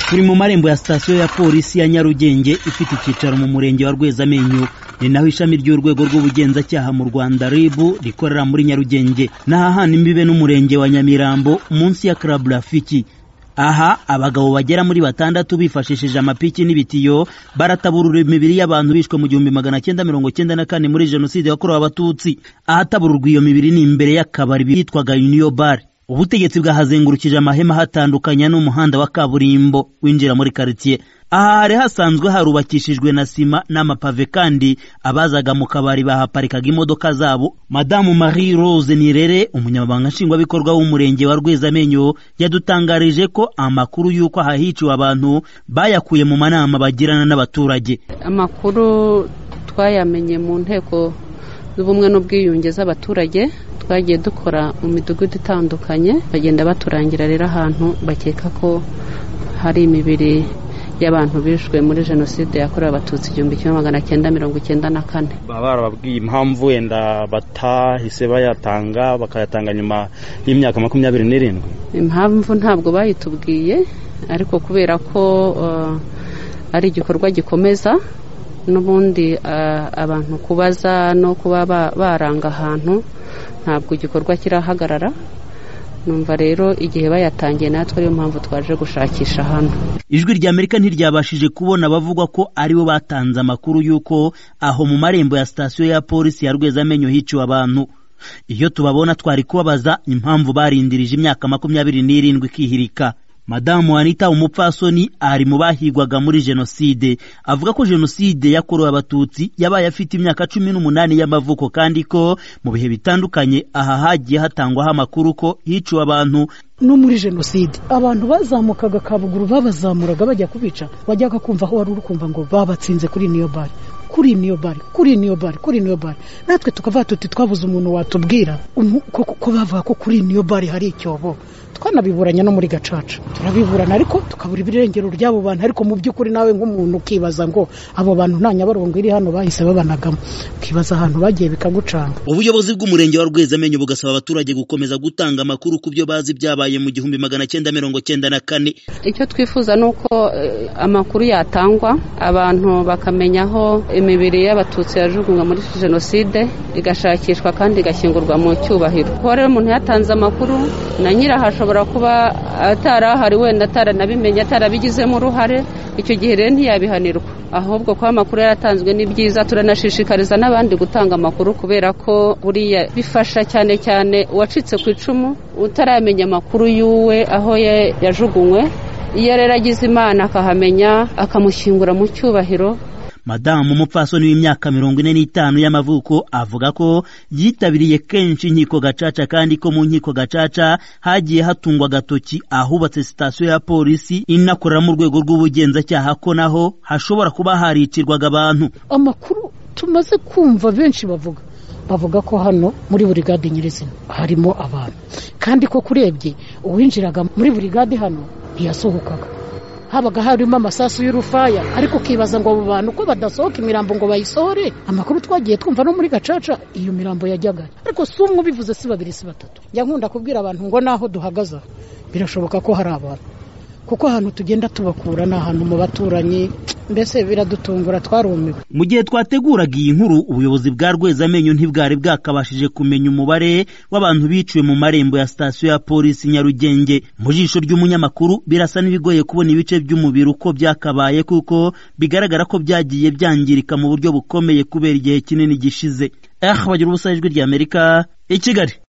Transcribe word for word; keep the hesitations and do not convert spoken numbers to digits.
Turi mu marembo ya sitasiyo ya polisi ya Nyarugenge ifite icyicaro mu murenge wa Rwezamenyo, ni naho ishami ry'urwego rw'ubugenzacyaha mu Rwanda R I B rikorera muri Nyarugenge, n'ahahana imbibe n'umurenge wa Nyamirambo munsi ya Club Rafiki. Aha abagabo bagera muri batandatu bifashishije amapiki n'ibitiyo barataburura imibiri y'abantu bishwe mu gihumbi magana cyenda mirongo cyenda na kane muri jenoside yakorewe abatutsi. Ahatabururwa iyo mibiri ni imbere y'akabari bitwaga Union Bar. Ubutegetsi bwahazengurukije amahema hatandukanya n'umuhanda wa kaburimbo winjira muri quartier. Aha hari hasanzwe harubakishijwe na sima n'amapave, kandi abazaga mu kabari bahaparikaga imodoka zabo. Madamu Marie Rose Nirere, umunyamabanga nshingwabikorwa w'umurenge wa Rwezamenyo, yadutangarije ko amakuru y'uko ahahiciwe abantu bayakuye mu manama bagirana n'abaturage. Amakuru twayamenye mu nteko z'ubumwe n'ubwiyunge z'abaturage, twagiye dukora mu midugudu itandukanye, bagenda baturangira rero ahantu bakeka ko hari imibiri y'abantu bishwe muri jenoside yakorewe abatutsi igihumbi kimwe magana cyenda mirongo icyenda na kane. Baba barababwiye impamvu wenda batahise bayatanga bakayatanga nyuma y'imyaka makumyabiri n'irindwi? Impamvu ntabwo bayitubwiye, ariko kubera ko uh, ari igikorwa gikomeza n'ubundi uh, abantu kubaza no kuba baranga ahantu, ntabwo igikorwa kirahagarara. Numva rero igihe bayatangiye natwe ariyo mpamvu twaje gushakisha hano. Ijwi rya Amerika ntiryabashije kubona bavugwa ko aribo batanze amakuru y'uko aho mu marembo ya sitasiyo ya polisi ya Rwezamenyo hiciwe abantu. Iyo tubabona twari kubabaza impamvu barindirije imyaka makumyabiri n'irindwi ikihirika. Madamu Anita umupfasoni ari mu bahigwaga muri jenoside, avuga ko jenoside yakorewe abatutsi yabaye afite imyaka cumi n'umunani y'amavuko, kandi ko mu bihe bitandukanye aha hagiye hatangwaho amakuru ko hiciwe abantu. No muri jenoside abantu bazamukaga Kabuguru, babazamuraga bajya kubica, wajyaga kumva aho wari urukumva ngo babatsinze kuri Union Bar, kuri Union Bar, kuri Union Bar, kuri Union Bar. Natwe tukava tuti twabuze umuntu watubwira ko bavuga ko kuri Union Bar hari icyobo. Twanabiburanya no muri Gacaca turabiburana, ariko tukabura ibirengero ry'abo bantu. Ariko mu by'ukuri nawe nk'umuntu ukibaza ngo abo bantu nta Nyabarongo iri hano bahise babanagamo, ukibaza ahantu bagiye bikagucanga. Ubuyobozi bw'umurenge wa Rwezamenyo bugasaba abaturage gukomeza gutanga amakuru ku byo bazi byabaye mu gihumbi magana cyenda mirongo cyenda na kane. Icyo twifuza nuko eh, amakuru yatangwa, abantu bakamenya aho imibiri y'abatutsi yajugunywa muri jenoside igashakishwa kandi igashyingurwa mu cyubahiro. Ko rero umuntu yatanze amakuru na nyiraho ashobora kuba atarahari, wenda ataranabimenye, atarabigizemo uruhare, icyo gihe rero ntiyabihanirwa. Ahubwo ko amakuru yaratanzwe ni byiza, turanashishikariza n'abandi gutanga amakuru, kubera ko buriya bifasha cyane cyane uwacitse ku icumu utaramenya amakuru y'uwe aho yajugunywe. Iyo rero agize Imana akahamenya akamushyingura mu cyubahiro. Madamu umupfasoni w'imyaka mirongo ine n'itanu y'amavuko avuga ko yitabiriye kenshi inkiko Gacaca, kandi ko mu nkiko Gacaca hagiye hatungwa agatoki ahubatse sitasiyo ya polisi inakorera mu rwego rw'ubugenzacyaha, ko naho hashobora kuba haricirwaga abantu. Amakuru tumaze kumva benshi bavuga bavuga ko hano muri burigade nyirizina harimo abantu, kandi ko kurebye uwinjiraga muri burigade hano ntiyasohokaga, habaga harimo amasasu y'urufaya, ariko kibaza ngo abo bantu ko badasohoka imirambo ngo bayisohore. Amakuru twagiye twumva no muri Gacaca iyo mirambo yajyaga, ariko si umwe bivuze, si babiri, si batatu. Njya nkunda kubwira abantu ngo naho duhagaza birashoboka ko hari abantu, kuko ahantu tugenda tubakura ni ahantu mu baturanyi, mbese biradutungura, twarumiwe. Mu gihe twateguraga iyi nkuru, ubuyobozi bwa Rwezamenyo ntibwari bwakabashije kumenya umubare w'abantu biciwe mu marembo ya sitasiyo ya polisi Nyarugenge. Mu jisho ry'umunyamakuru birasa n'ibigoye kubona ibice by'umubiri uko byakabaye, kuko bigaragara ko byagiye byangirika mu buryo bukomeye kubera igihe kinini gishize. Eh, bagira ubusa. Ijwi rya Amerika i Kigali.